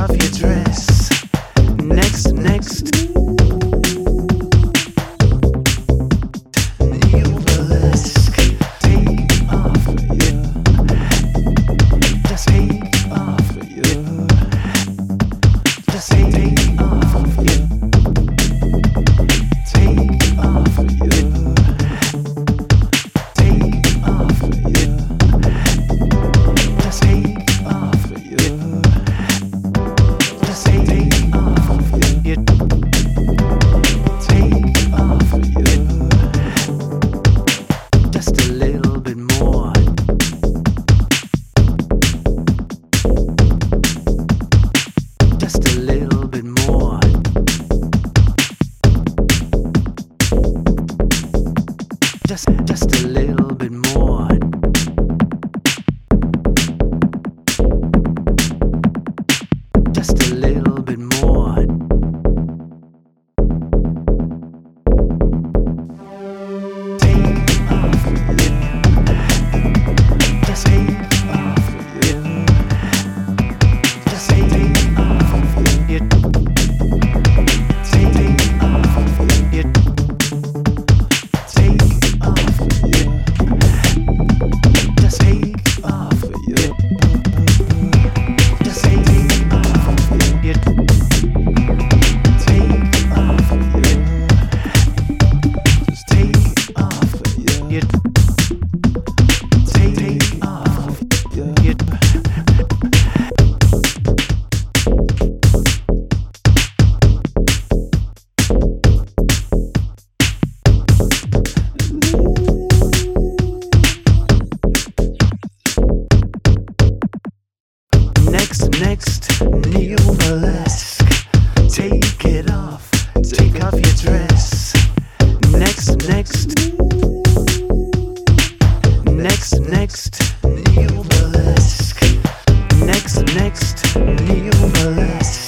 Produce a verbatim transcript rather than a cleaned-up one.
off your dress. Next, next. New burlesque. Take off your. Just take off your. Just take off your. Take off your. Take off your. Just take off your. Just take off your. Take off your. Just a little bit more. Just a little bit more. Just, just a little bit more. Just a little bit more. Take off your. Just take off your. Just take off your. Take off your. Take off your. Just take off your. Just take off your. Take off your. Just take off your. Take off your. Next, next, new burlesque. Take it off, take off your dress. Next, next, next, next, new burlesque. Next, next, new burlesque.